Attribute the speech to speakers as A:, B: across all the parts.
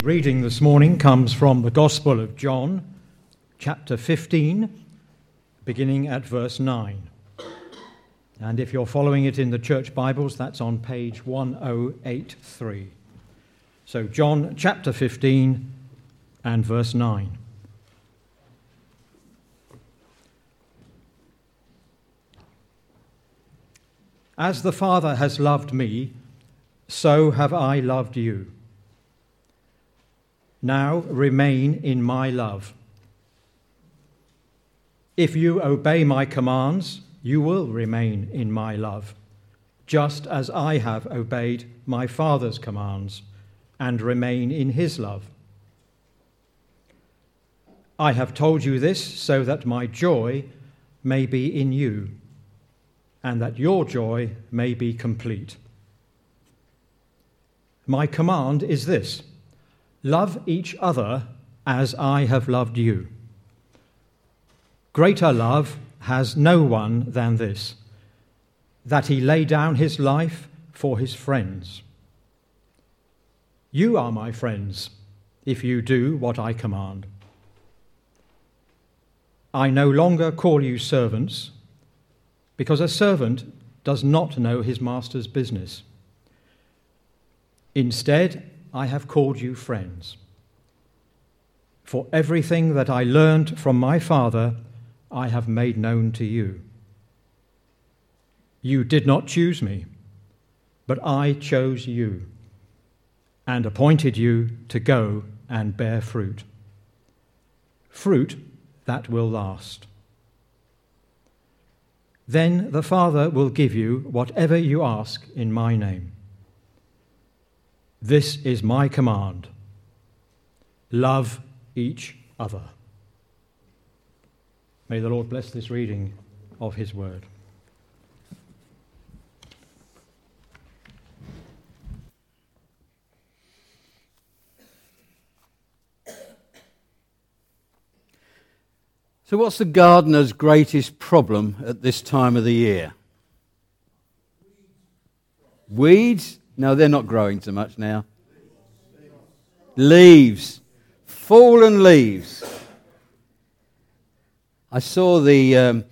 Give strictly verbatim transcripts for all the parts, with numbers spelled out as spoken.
A: Reading this morning comes from the Gospel of John, chapter fifteen, beginning at verse nine. And if you're following it in the church Bibles, that's on page one oh eight three. So John chapter fifteen and verse nine. As the Father has loved me, so have I loved you. Now remain in my love. If you obey my commands, you will remain in my love, just as I have obeyed my Father's commands and remain in his love. I have told you this so that my joy may be in you, and that your joy may be complete. My command is this: love each other as I have loved you. Greater love has no one than this, that he lay down his life for his friends. You are my friends, if you do what I command. I no longer call you servants, because a servant does not know his master's business. Instead, I have called you friends. For everything that I learned from my Father, I have made known to you. You did not choose me, but I chose you and appointed you to go and bear fruit. Fruit that will last. Then the Father will give you whatever you ask in my name. This is my command: love each other. May the Lord bless this reading of his word.
B: So what's the gardener's greatest problem at this time of the year? Weeds? No, they're not growing so much now. Leaves. Fallen leaves. I saw the um,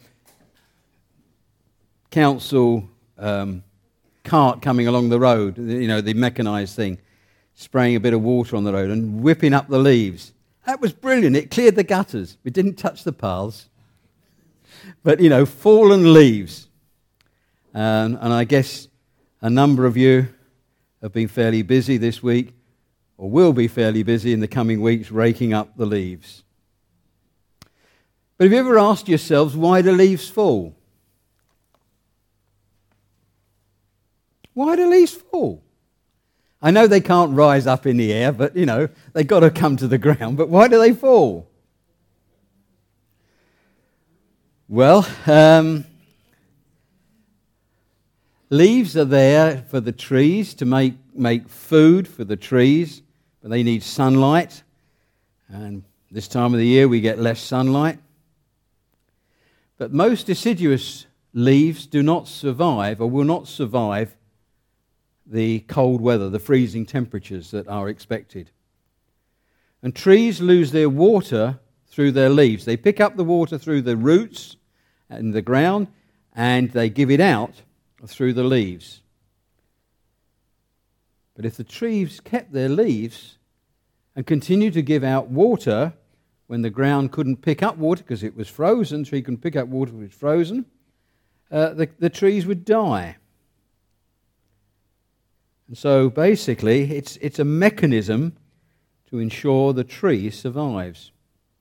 B: council um, cart coming along the road, you know, the mechanised thing, spraying a bit of water on the road and whipping up the leaves. That was brilliant. It cleared the gutters. It didn't touch the paths. But, you know, fallen leaves. Um, and I guess a number of you have been fairly busy this week, or will be fairly busy in the coming weeks, raking up the leaves. But have you ever asked yourselves, why do leaves fall? Why do leaves fall? I know they can't rise up in the air, but, you know, they've got to come to the ground. But why do they fall? Well, um, leaves are there for the trees to make, make food for the trees, but they need sunlight. And this time of the year we get less sunlight. But most deciduous leaves do not survive, or will not survive, the cold weather, the freezing temperatures that are expected. And trees lose their water through their leaves. They pick up the water through the roots and the ground, and they give it out through the leaves. But if the trees kept their leaves and continued to give out water when the ground couldn't pick up water because it was frozen, tree couldn't pick up water when it was frozen, uh, the, the trees would die. And so basically, it's, it's a mechanism to ensure the tree survives.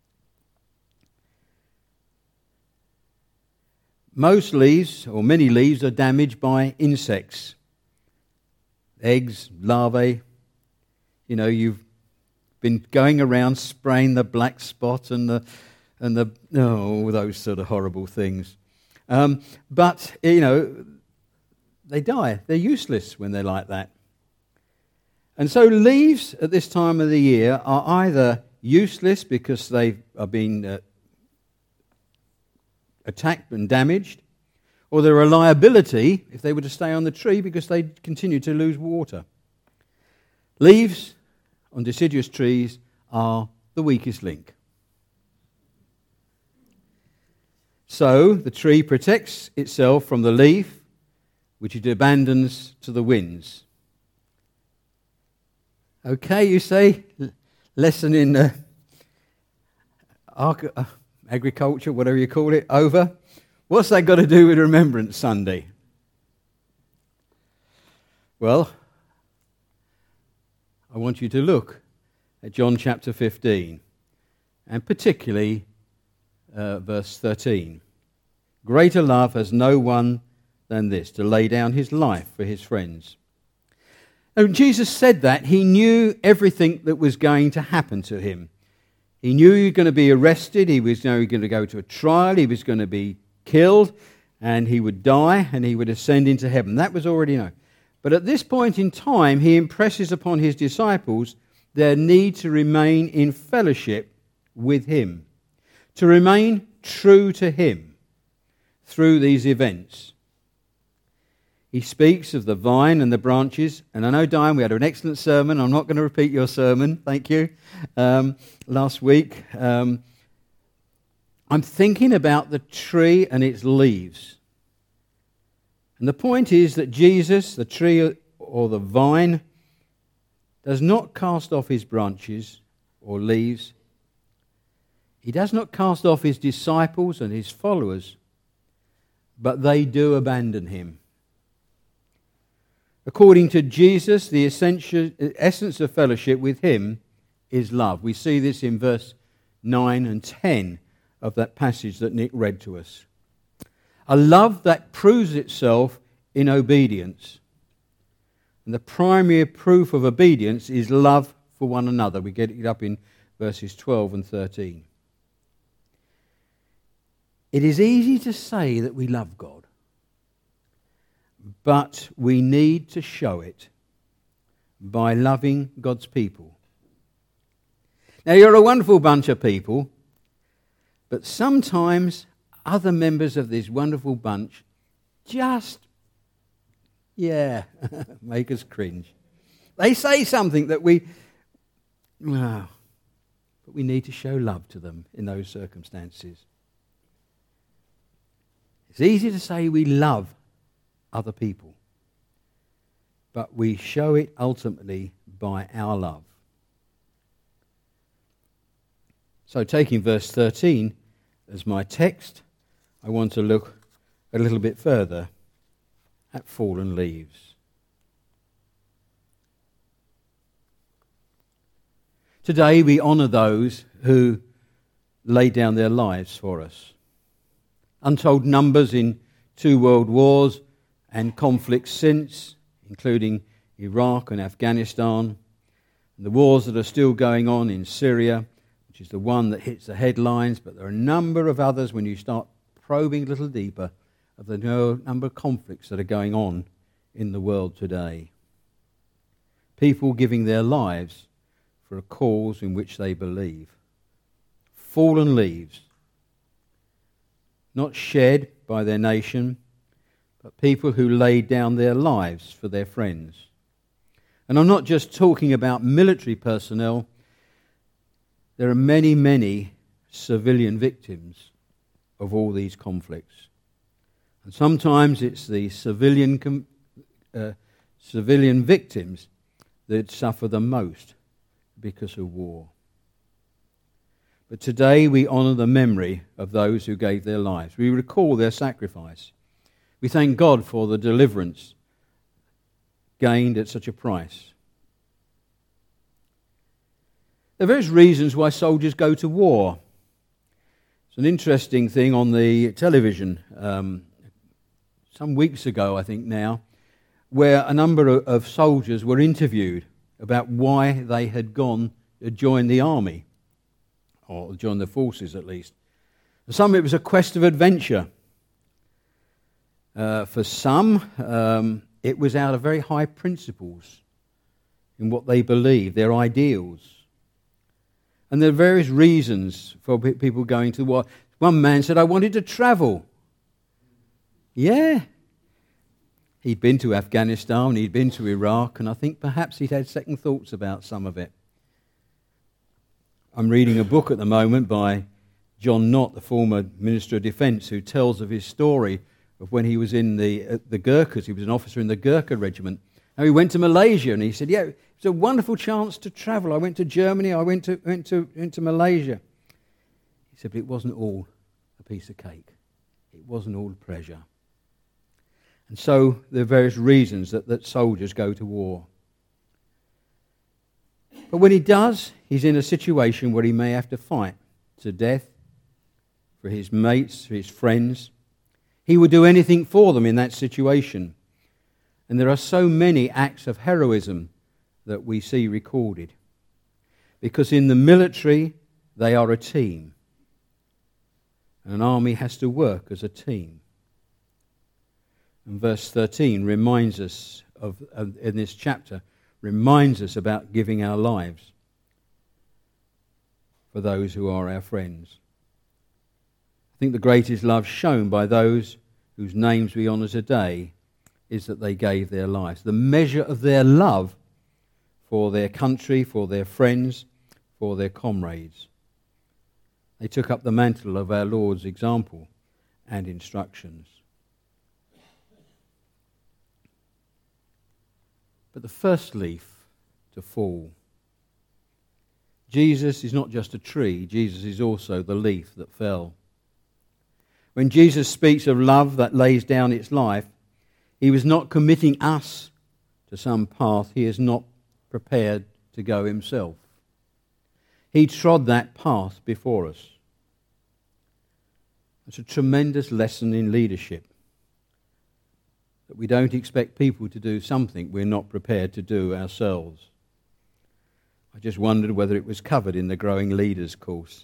B: Most leaves, or many leaves, are damaged by insects. Eggs, larvae. You know, you've been going around spraying the black spot and the, and the oh, those sort of horrible things. Um, but, you know, they die. They're useless when they're like that. And so leaves at this time of the year are either useless because they are being uh, attacked and damaged, or they're a liability if they were to stay on the tree because they continue to lose water. Leaves on deciduous trees are the weakest link. So the tree protects itself from the leaf, which it abandons to the winds. Okay, you say, lesson in uh, arch- uh, agriculture, whatever you call it, over. What's that got to do with Remembrance Sunday? Well, I want you to look at John chapter fifteen, and particularly uh, verse thirteen. Greater love has no one than this, to lay down his life for his friends. And when Jesus said that, he knew everything that was going to happen to him. He knew he was going to be arrested, he was going to go to a trial, he was going to be killed, and he would die, and he would ascend into heaven. That was already known. But at this point in time, he impresses upon his disciples their need to remain in fellowship with him, to remain true to him through these events. He speaks of the vine and the branches, and I know, Diane, we had an excellent sermon. I'm not going to repeat your sermon, thank you, um, last week. Um, I'm thinking about the tree and its leaves. And the point is that Jesus, the tree or the vine, does not cast off his branches or leaves. He does not cast off his disciples and his followers, but they do abandon him. According to Jesus, the essential, essence of fellowship with him is love. We see this in verse nine and ten of that passage that Nick read to us. A love that proves itself in obedience. And the primary proof of obedience is love for one another. We get it up in verses twelve and thirteen. It is easy to say that we love God, but we need to show it by loving God's people. Now, you're a wonderful bunch of people, but sometimes other members of this wonderful bunch just, yeah, make us cringe. They say something that we, well, but we need to show love to them in those circumstances. It's easy to say we love other people, but we show it ultimately by our love. So taking verse thirteen as my text, I want to look a little bit further at fallen leaves. Today we honour those who lay down their lives for us. Untold numbers in two world wars and conflicts since, including Iraq and Afghanistan, and the wars that are still going on in Syria, which is the one that hits the headlines, but there are a number of others when you start probing a little deeper of the number of conflicts that are going on in the world today. People giving their lives for a cause in which they believe. Fallen leaves, not shed by their nation, but people who laid down their lives for their friends. And I'm not just talking about military personnel. There are many, many civilian victims of all these conflicts. And sometimes it's the civilian com- uh, civilian victims that suffer the most because of war. But today we honour the memory of those who gave their lives. We recall their sacrifice. We thank God for the deliverance gained at such a price. There are various reasons why soldiers go to war. It's an interesting thing on the television um, some weeks ago, I think now, where a number of soldiers were interviewed about why they had gone to join the army, or join the forces at least. For some, it was a quest of adventure. Uh, for some, um, it was out of very high principles in what they believed, their ideals. And there are various reasons for people going to war. One man said, I wanted to travel. Yeah. He'd been to Afghanistan, he'd been to Iraq, and I think perhaps he'd had second thoughts about some of it. I'm reading a book at the moment by John Knott, the former Minister of Defence, who tells of his story of when he was in the uh, the Gurkhas. He was an officer in the Gurkha regiment. Now he went to Malaysia, and he said, yeah, it was a wonderful chance to travel. I went to Germany, I went to, went to, went to Malaysia. He said, but it wasn't all a piece of cake. It wasn't all pleasure. And so there are various reasons that, that soldiers go to war. But when he does, he's in a situation where he may have to fight to death for his mates, for his friends. He would do anything for them in that situation. And there are so many acts of heroism that we see recorded. Because in the military, they are a team. And an army has to work as a team. And verse thirteen reminds us of, of in this chapter, reminds us about giving our lives for those who are our friends. I think the greatest love shown by those whose names we honour today is that they gave their lives. The measure of their love for their country, for their friends, for their comrades. They took up the mantle of our Lord's example and instructions. But the first leaf to fall. Jesus is not just a tree, Jesus is also the leaf that fell. When Jesus speaks of love that lays down its life, he was not committing us to some path he is not prepared to go himself. He trod that path before us. It's a tremendous lesson in leadership, that we don't expect people to do something we're not prepared to do ourselves. I just wondered whether it was covered in the Growing Leaders course.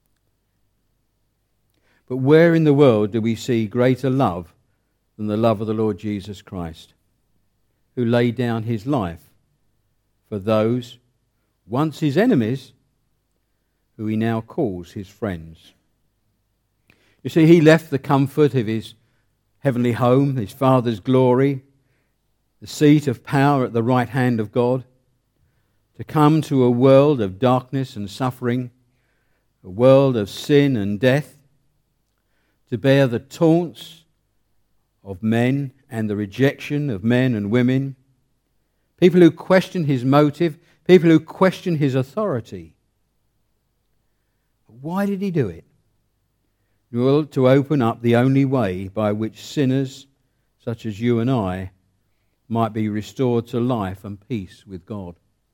B: But where in the world do we see greater love than the love of the Lord Jesus Christ, who laid down his life for those, once his enemies, who he now calls his friends? You see, he left the comfort of his heavenly home, his Father's glory, the seat of power at the right hand of God, to come to a world of darkness and suffering, a world of sin and death, to bear the taunts of men and the rejection of men and women, people who question his motive, people who question his authority. Why did he do it? Well, to open up the only way by which sinners, such as you and I, might be restored to life and peace with God.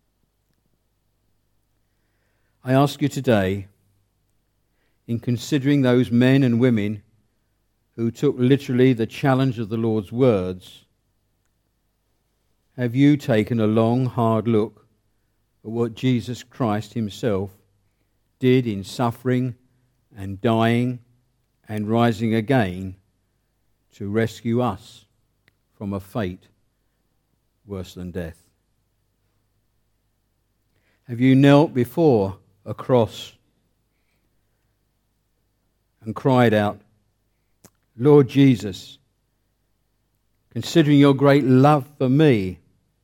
B: I ask you today, in considering those men and women who took literally the challenge of the Lord's words, have you taken a long, hard look at what Jesus Christ himself did in suffering and dying and rising again to rescue us from a fate worse than death? Have you knelt before a cross and cried out, Lord Jesus, considering your great love for me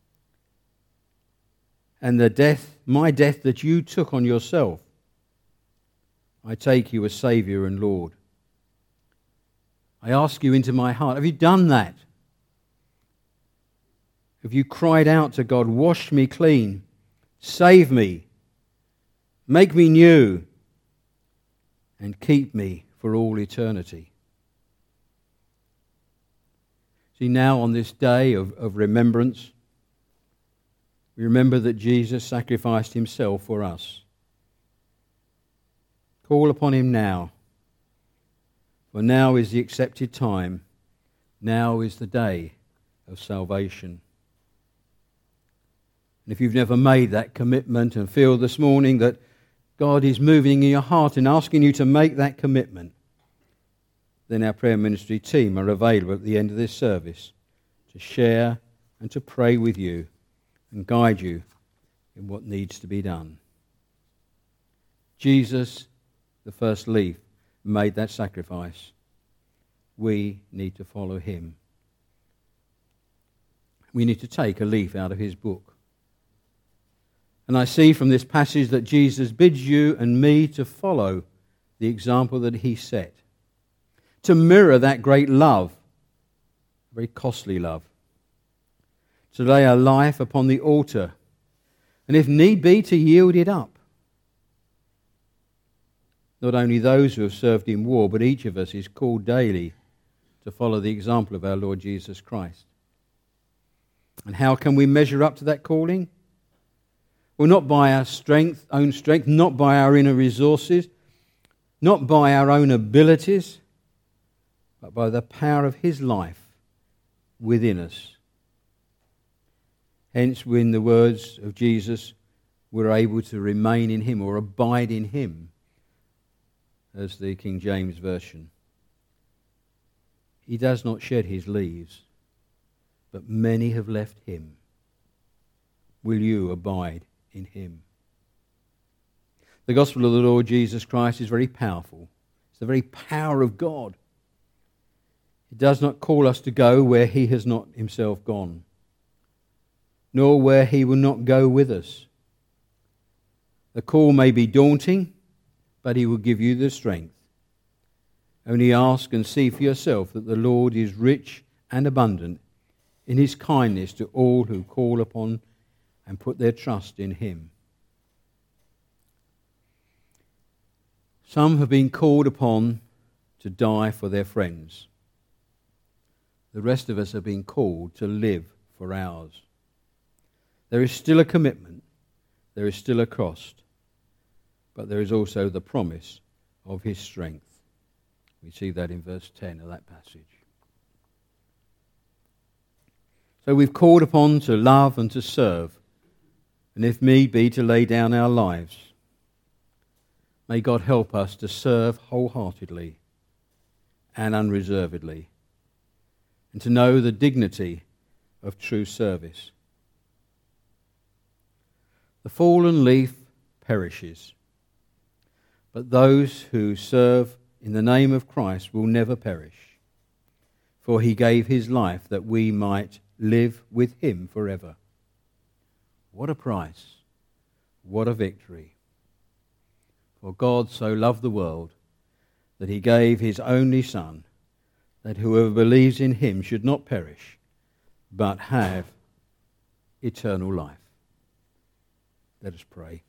B: and the death, my death that you took on yourself, I take you as Saviour and Lord. I ask you into my heart. Have you done that? Have you cried out to God, wash me clean, save me, make me new, and keep me for all eternity? See, now on this day of, of remembrance, we remember that Jesus sacrificed himself for us. Call upon him now. For now is the accepted time. Now is the day of salvation. And if you've never made that commitment and feel this morning that God is moving in your heart and asking you to make that commitment, then our prayer ministry team are available at the end of this service to share and to pray with you and guide you in what needs to be done. Jesus, the first leaf, made that sacrifice. We need to follow him. We need to take a leaf out of his book. And I see from this passage that Jesus bids you and me to follow the example that he set, to mirror that great love, very costly love, to lay our life upon the altar, and if need be, to yield it up. Not only those who have served in war, but each of us is called daily to follow the example of our Lord Jesus Christ. And how can we measure up to that calling? Well, not by our strength, own strength, not by our inner resources, not by our own abilities, but by the power of his life within us. Hence, in the words of Jesus, we're able to remain in him or abide in him, as the King James Version. He does not shed his leaves, but many have left him. Will you abide in him? The gospel of the Lord Jesus Christ is very powerful. It's the very power of God. It does not call us to go where he has not himself gone, nor where he will not go with us. The call may be daunting, but he will give you the strength. Only ask and see for yourself that the Lord is rich and abundant in his kindness to all who call upon and put their trust in him. Some have been called upon to die for their friends. The rest of us have been called to live for ours. There is still a commitment, there is still a cost, but there is also the promise of his strength. We see that in verse ten of that passage. So we've called upon to love and to serve, and if need be, to lay down our lives. May God help us to serve wholeheartedly and unreservedly, and to know the dignity of true service. The fallen leaf perishes, but those who serve in the name of Christ will never perish, for he gave his life that we might live with him forever. What a price! What a victory! For God so loved the world that he gave his only Son, that whoever believes in him should not perish, but have eternal life. Let us pray.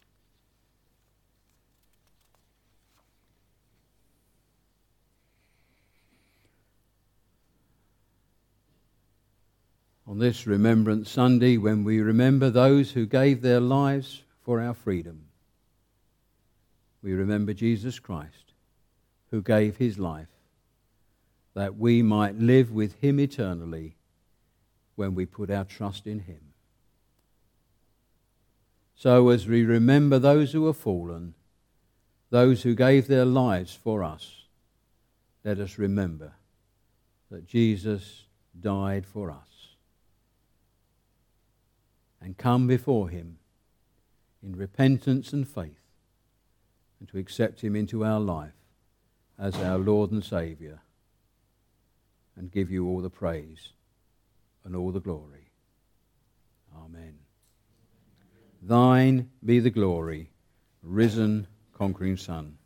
B: On this Remembrance Sunday, when we remember those who gave their lives for our freedom, we remember Jesus Christ, who gave his life that we might live with him eternally when we put our trust in him. So as we remember those who have fallen, those who gave their lives for us, let us remember that Jesus died for us, and come before him in repentance and faith, and to accept him into our life as our Lord and Saviour, and give you all the praise and all the glory. Amen. Thine be the glory, risen, conquering Son.